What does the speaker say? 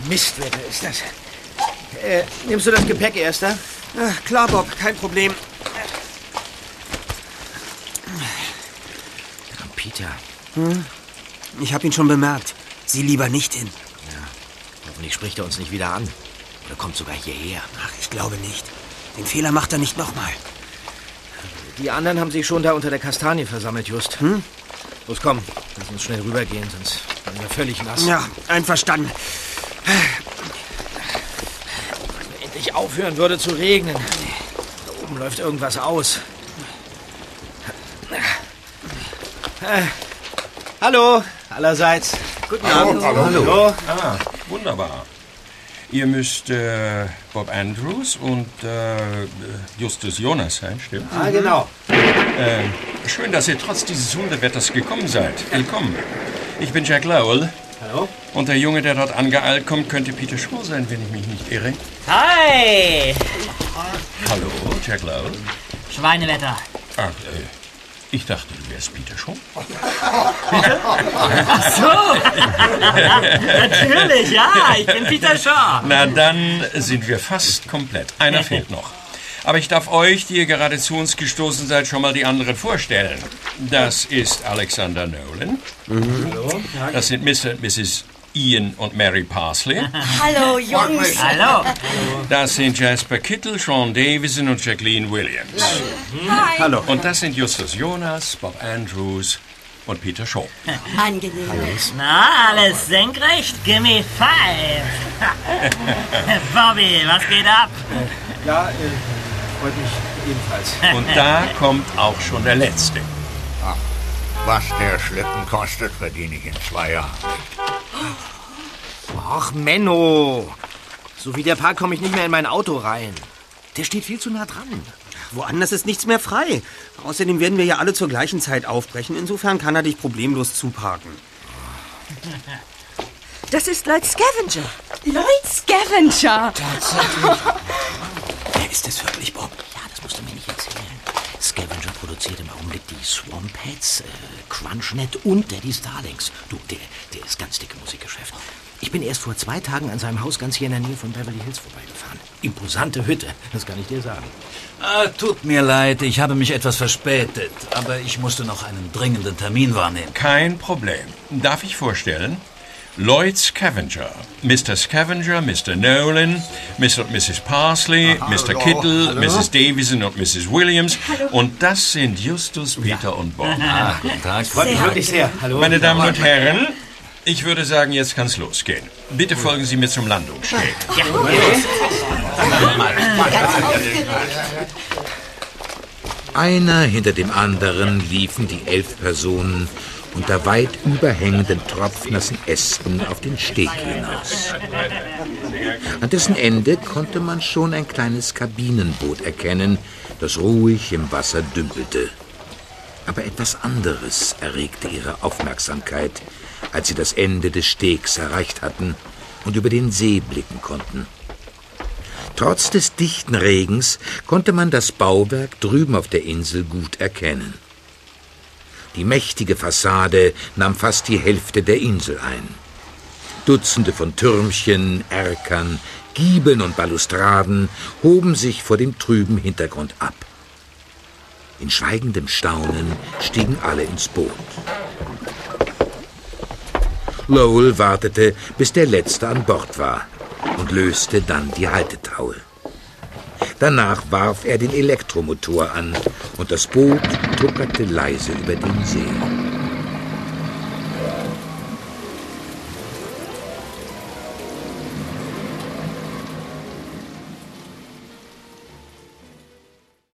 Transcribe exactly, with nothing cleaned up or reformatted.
Mistwetter ist das. Äh, nimmst du das Gepäck, Erster? Ach, klar, Bob, kein Problem. Peter. Hm? Ich habe ihn schon bemerkt. Sieh lieber nicht hin. Ja, hoffentlich spricht er uns nicht wieder an. Oder kommt sogar hierher. Ach, ich glaube nicht. Den Fehler macht er nicht nochmal. Die anderen haben sich schon da unter der Kastanie versammelt, Just. Hm? Los, komm. Lass uns schnell rübergehen, sonst werden wir völlig nass. Ja, einverstanden. Wenn endlich aufhören würde zu regnen. Da oben läuft irgendwas aus. Äh, hallo, allerseits. Guten Abend. Hallo. Hallo. Hallo. Ah, wunderbar. Ihr müsst äh, Bob Andrews und äh, Justus Jonas sein, stimmt? Ah, genau. Äh, schön, dass ihr trotz dieses Hundewetters gekommen seid. Willkommen. Ich bin Jack Lowell. Hallo. Und der Junge, der dort angeeilt kommt, könnte Peter Shaw sein, wenn ich mich nicht irre. Hi! Hallo, Jack Lowell. Schweinewetter. Ach, äh, ich dachte, du wärst Peter Shaw. Ach so! Natürlich, ja, ich bin Peter Shaw. Na, dann sind wir fast komplett. Einer fehlt noch. Aber ich darf euch, die ihr gerade zu uns gestoßen seid, schon mal die anderen vorstellen. Das ist Alexander Nolan. Mhm. Hallo. Das sind Mister und Misses Ian und Mary Parsley. Hallo, Jungs. Hallo. Das sind Jasper Kittle, Sean Davison und Jacqueline Williams. Hi. Hallo. Und das sind Justus Jonas, Bob Andrews und Peter Shaw. Angenehm. Na, alles senkrecht? Gimme five. Bobby, was geht ab? Ja, äh, freut mich ebenfalls. Und da kommt auch schon der Letzte. Ach, was der Schlitten kostet, verdiene ich in zwei Jahren nicht. Ach, Menno. So wie der Park komme ich nicht mehr in mein Auto rein. Der steht viel zu nah dran. Woanders ist nichts mehr frei. Außerdem werden wir ja alle zur gleichen Zeit aufbrechen. Insofern kann er dich problemlos zuparken. Das ist Lloyd Scavenger. Lloyd Scavenger. Tatsächlich. Wer ist das wirklich, Bob? Ja, das musst du mir nicht erzählen. Scavenger produziert im Augenblick die Swampettes, äh, Crunchnet und Daddy Starlings. Du, der, der ist ganz dick im Musikgeschäft. Ich bin erst vor zwei Tagen an seinem Haus ganz hier in der Nähe von Beverly Hills vorbeigefahren. Imposante Hütte, das kann ich dir sagen. Ah, tut mir leid, ich habe mich etwas verspätet. Aber ich musste noch einen dringenden Termin wahrnehmen. Kein Problem. Darf ich vorstellen? Lloyd Scavenger, Mister Scavenger, Mister Nolan, Mister und Misses Parsley, Aha, Mister hallo, Kittle, hallo. Misses Davison und Misses Williams. Hallo. Und das sind Justus, Peter ja. und Bob. Ah, guten Tag. Freut mich wirklich sehr. Hallo. Meine Damen und Herren, ich würde sagen, jetzt kann's losgehen. Bitte folgen Sie mir zum Landungssteg. Ja. Einer hinter dem anderen liefen die elf Personen unter weit überhängenden tropfnassen Ästen auf den Steg hinaus. An dessen Ende konnte man schon ein kleines Kabinenboot erkennen, das ruhig im Wasser dümpelte. Aber etwas anderes erregte ihre Aufmerksamkeit, als sie das Ende des Stegs erreicht hatten und über den See blicken konnten. Trotz des dichten Regens konnte man das Bauwerk drüben auf der Insel gut erkennen. Die mächtige Fassade nahm fast die Hälfte der Insel ein. Dutzende von Türmchen, Erkern, Giebeln und Balustraden hoben sich vor dem trüben Hintergrund ab. In schweigendem Staunen stiegen alle ins Boot. Lowell wartete, bis der Letzte an Bord war und löste dann die Haltetaue. Danach warf er den Elektromotor an und das Boot tuckerte leise über den See.